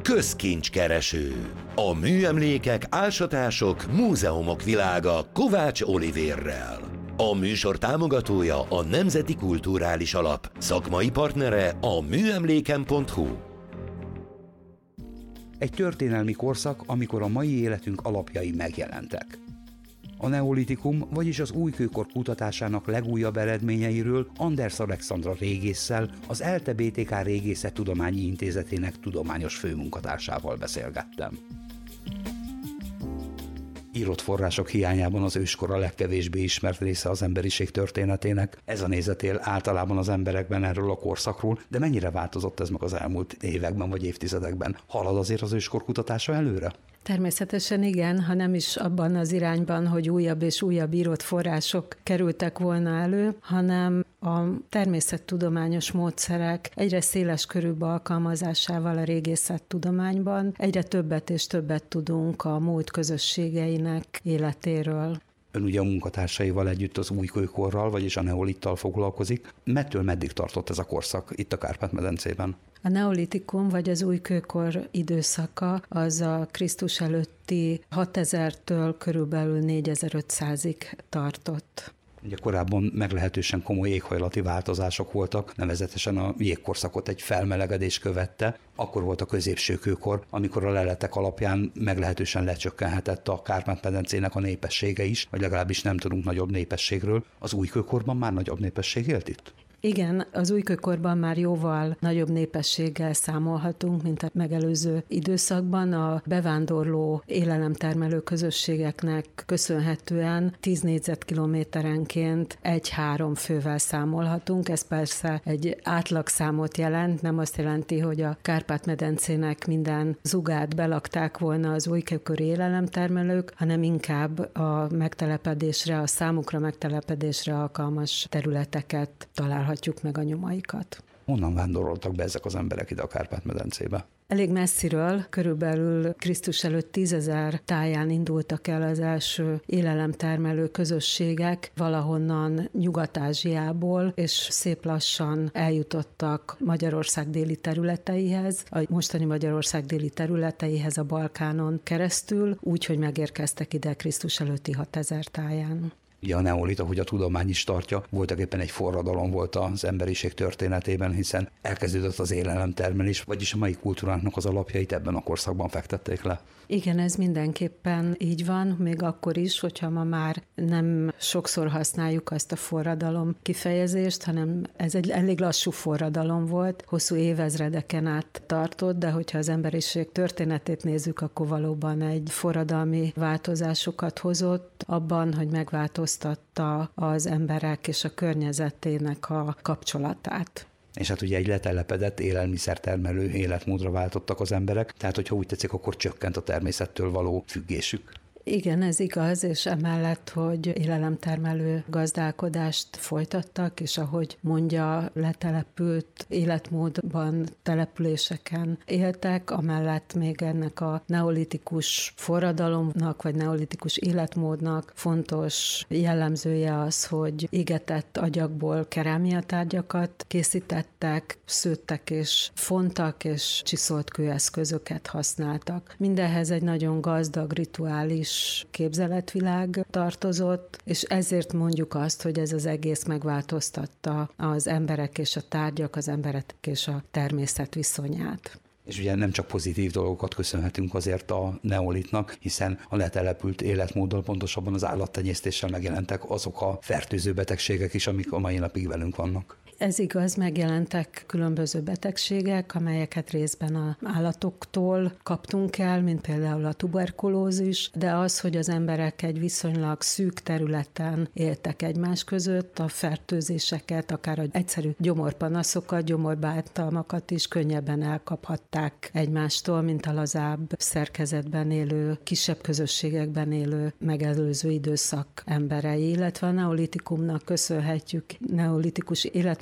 Közkincskereső. A műemlékek, ásatások, múzeumok világa Kovács Olivérrel. A műsor támogatója a Nemzeti Kulturális Alap, szakmai partnere a műemléken.hu. Egy történelmi korszak, amikor a mai életünk alapjai megjelentek. A neolitikum, vagyis az újkőkor kutatásának legújabb eredményeiről Anders Alexandra régésszel, az ELTE BTK Régészettudományi Intézetének tudományos főmunkatársával beszélgettem. Írott források hiányában az őskor a legkevésbé ismert része az emberiség történetének. Ez a nézet él általában az emberekben erről a korszakról, de mennyire változott ez meg az elmúlt években vagy évtizedekben? Halad azért az őskor kutatása előre? Természetesen igen, ha nem is abban az irányban, hogy újabb és újabb írott források kerültek volna elő, hanem a természettudományos módszerek egyre széles körűbb alkalmazásával a régészettudományban egyre többet és többet tudunk a múlt közösségeinek életéről. Ön ugye a munkatársaival együtt az újkőkorral, vagyis a neolittal foglalkozik. Mettől meddig tartott ez a korszak itt a Kárpát-medencében? A neolitikum, vagy az újkőkor időszaka, az a Krisztus előtti 6000-től körülbelül 4500-ig tartott. Ugye korábban meglehetősen komoly éghajlati változások voltak, nevezetesen a jégkorszakot egy felmelegedés követte. Akkor volt a középső kőkor, amikor a leletek alapján meglehetősen lecsökkenhetett a Kárpát-medencének a népessége is, vagy legalábbis nem tudunk nagyobb népességről. Az újkőkorban már nagyobb népesség élt itt? Igen, az újkőkorban már jóval nagyobb népességgel számolhatunk, mint a megelőző időszakban. A bevándorló élelemtermelő közösségeknek köszönhetően 10 négyzetkilométerenként 1-3 fővel számolhatunk. Ez persze egy átlagszámot jelent, nem azt jelenti, hogy a Kárpát-medencének minden zugát belakták volna az újkőkori élelemtermelők, hanem inkább a megtelepedésre, a számukra megtelepedésre alkalmas területeket találhatunk meg a nyomaikat. Honnan vándoroltak be ezek az emberek ide a Kárpát-medencébe? Elég messziről, körülbelül Krisztus előtt 10 000 táján indultak el az első élelemtermelő közösségek, valahonnan Nyugat-Ázsiából, és szép lassan eljutottak Magyarország déli területeihez, a mostani Magyarország déli területeihez a Balkánon keresztül, úgy, hogy megérkeztek ide Krisztus előtti 6000 táján. Ugye a neolit, ahogy a tudomány is tartja, voltak éppen egy forradalom volt az emberiség történetében, hiszen elkezdődött az élelemtermelés, vagyis a mai kultúránknak az alapjait ebben a korszakban fektették le. Igen, ez mindenképpen így van, még akkor is, hogyha ma már nem sokszor használjuk azt a forradalom kifejezést, hanem ez egy elég lassú forradalom volt, hosszú évezredeken át tartott, de hogyha az emberiség történetét nézzük, akkor valóban egy forradalmi változásokat hozott abban, hogy megváltoztatta az emberek és a környezetének a kapcsolatát. És hát ugye egy letelepedett élelmiszertermelő életmódra váltottak az emberek, tehát hogyha úgy tetszik, akkor csökkent a természettől való függésük. Igen, ez igaz, és emellett, hogy élelemtermelő gazdálkodást folytattak, és ahogy mondja, letelepült életmódban, településeken éltek, amellett még ennek a neolitikus forradalomnak, vagy neolitikus életmódnak fontos jellemzője az, hogy égetett agyagból kerámiatárgyakat készítettek, szőttek és fontak, és csiszolt kőeszközöket használtak. Mindenhez egy nagyon gazdag rituális képzeletvilág tartozott, és ezért mondjuk azt, hogy ez az egész megváltoztatta az emberek és a tárgyak, az emberek és a természet viszonyát. És ugye nem csak pozitív dolgokat köszönhetünk azért a neolitnak, hiszen a letelepült életmóddal, pontosabban az állattenyésztéssel megjelentek azok a fertőző betegségek is, amik a mai napig velünk vannak. Ez igaz, megjelentek különböző betegségek, amelyeket részben az állatoktól kaptunk el, mint például a tuberkulózis, de az, hogy az emberek egy viszonylag szűk területen éltek egymás között, a fertőzéseket, akár az egyszerű gyomorpanaszokat, gyomorbáltalmakat is könnyebben elkaphatták egymástól, mint a lazább szerkezetben élő, kisebb közösségekben élő megelőző időszak emberei, illetve a neolitikumnak köszönhetjük, neolitikus életmód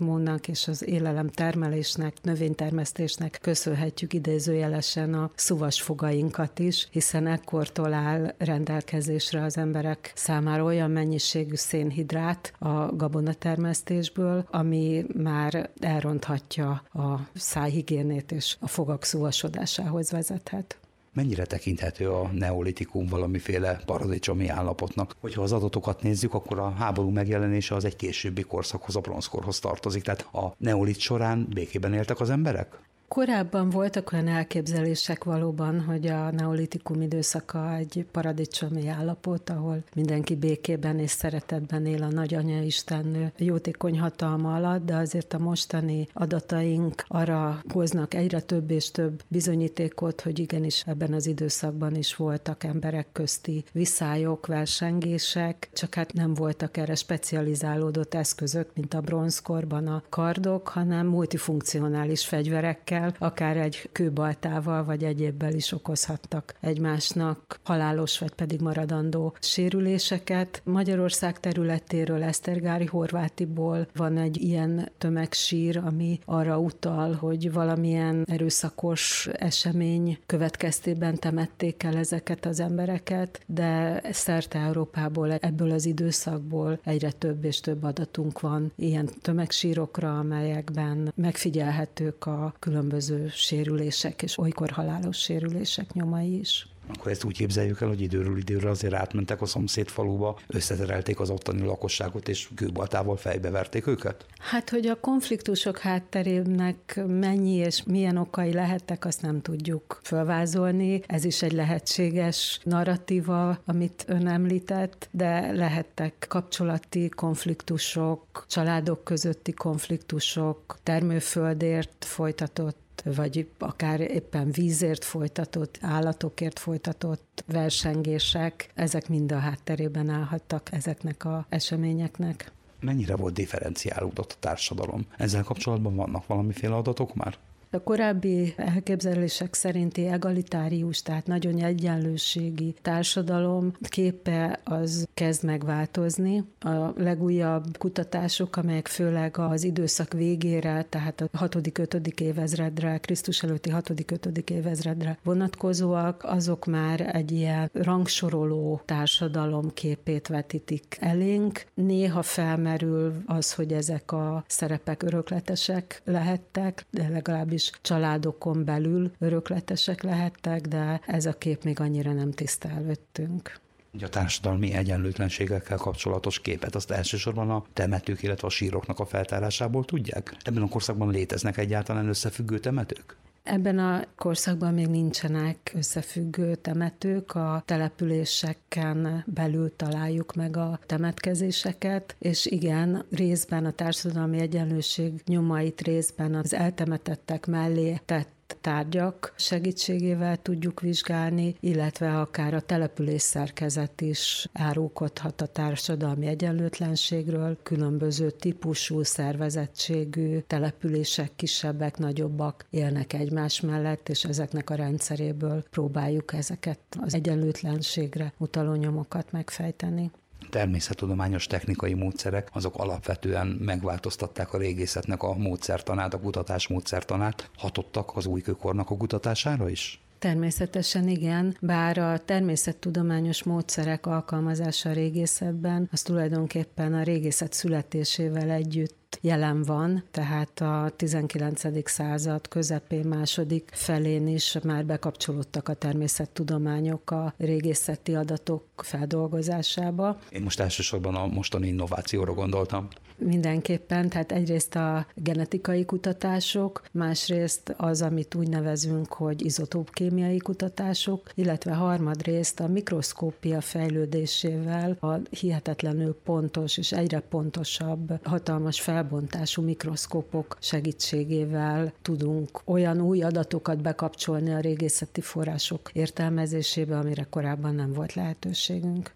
Tutankamónnak és az élelemtermelésnek, növénytermesztésnek köszönhetjük idézőjelesen a szuvasfogainkat is, hiszen ekkortól áll rendelkezésre az emberek számára olyan mennyiségű szénhidrát a gabonatermesztésből, ami már elronthatja a szájhigiénét és a fogak szúvasodásához vezethet. Mennyire tekinthető a neolitikum valamiféle paradicsomi állapotnak? Hogyha az adatokat nézzük, akkor a háború megjelenése az egy későbbi korszakhoz, a bronzkorhoz tartozik. Tehát a neolit során békében éltek az emberek? Korábban voltak olyan elképzelések valóban, hogy a neolitikum időszaka egy paradicsomi állapot, ahol mindenki békében és szeretetben él a nagyanya Isten jótékony hatalma alatt, de azért a mostani adataink arra hoznak egyre több és több bizonyítékot, hogy igenis ebben az időszakban is voltak emberek közti viszályok, versengések, csak hát nem voltak erre specializálódott eszközök, mint a bronzkorban a kardok, hanem multifunkcionális fegyverekkel, akár egy kőbaltával vagy egyébbel is okozhattak egymásnak halálos vagy pedig maradandó sérüléseket. Magyarország területéről, Esztergári Horvátiból van egy ilyen tömegsír, ami arra utal, hogy valamilyen erőszakos esemény következtében temették el ezeket az embereket, de szerte Európából, ebből az időszakból egyre több és több adatunk van ilyen tömegsírokra, amelyekben megfigyelhetők a különböző sérülések és olykor halálos sérülések nyomai is. Akkor ezt úgy képzeljük el, hogy időről időre azért átmentek a szomszéd faluba, összeterelték az ottani lakosságot, és kőbaltával fejbeverték őket? Hát, hogy a konfliktusok hátterének mennyi és milyen okai lehettek, azt nem tudjuk fölvázolni. Ez is egy lehetséges narratíva, amit ön említett, de lehettek kapcsolati konfliktusok, családok közötti konfliktusok, termőföldért folytatott vagy akár éppen vízért folytatott, állatokért folytatott versengések, ezek mind a hátterében állhattak ezeknek az eseményeknek. Mennyire volt differenciálódott a társadalom? Ezzel kapcsolatban vannak valamiféle adatok már? A korábbi elképzelések szerinti egalitárius, tehát nagyon egyenlőségi társadalom képe az kezd megváltozni. A legújabb kutatások, amelyek főleg az időszak végére, tehát a 6.-5. évezredre, Krisztus előtti 6.-5. évezredre vonatkozóak, azok már egy ilyen rangsoroló társadalom képét vetítik elénk. Néha felmerül az, hogy ezek a szerepek örökletesek lehettek, de legalábbis családokon belül örökletesek lehettek, de ez a kép még annyira nem tiszta előttünk. A társadalmi egyenlőtlenségekkel kapcsolatos képet azt elsősorban a temetők, illetve a síroknak a feltárásából tudják? Ebben a korszakban léteznek egyáltalán összefüggő temetők? Ebben a korszakban még nincsenek összefüggő temetők, a településeken belül találjuk meg a temetkezéseket, és igen, részben a társadalmi egyenlőség nyomait részben az eltemetettek mellé tett tárgyak segítségével tudjuk vizsgálni, illetve akár a település szerkezet is árulkodhat a társadalmi egyenlőtlenségről, különböző típusú, szervezettségű települések, kisebbek, nagyobbak élnek egymás mellett, és ezeknek a rendszeréből próbáljuk ezeket az egyenlőtlenségre utaló nyomokat megfejteni. Természettudományos technikai módszerek, azok alapvetően megváltoztatták a régészetnek a módszertanát, a kutatás módszertanát, hatottak az újkőkornak a kutatására is? Természetesen igen, bár a természettudományos módszerek alkalmazása a régészetben, az tulajdonképpen a régészet születésével együtt jelen van, tehát a 19. század közepén, második felén is már bekapcsolódtak a természettudományok a régészeti adatok feldolgozásába. Én most elsősorban a mostani innovációra gondoltam. Mindenképpen, tehát egyrészt a genetikai kutatások, másrészt az, amit úgy nevezünk, hogy izotópkémiai kutatások, illetve harmadrészt a mikroszkópia fejlődésével a hihetetlenül pontos és egyre pontosabb, hatalmas felbontású mikroszkópok segítségével tudunk olyan új adatokat bekapcsolni a régészeti források értelmezésébe, amire korábban nem volt lehetőségünk.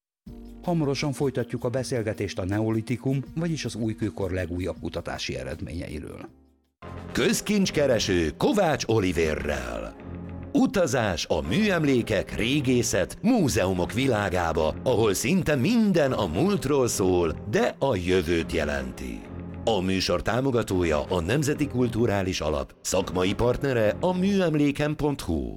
Hamarosan folytatjuk a beszélgetést a neolitikum, vagyis az újkőkor legújabb kutatási eredményeiről. Közkincskereső Kovács Olivérrel. Utazás a műemlékek, régészet, múzeumok világába, ahol szinte minden a múltról szól, de a jövőt jelenti. A műsor támogatója a Nemzeti Kulturális Alap, szakmai partnere a műemléken.hu.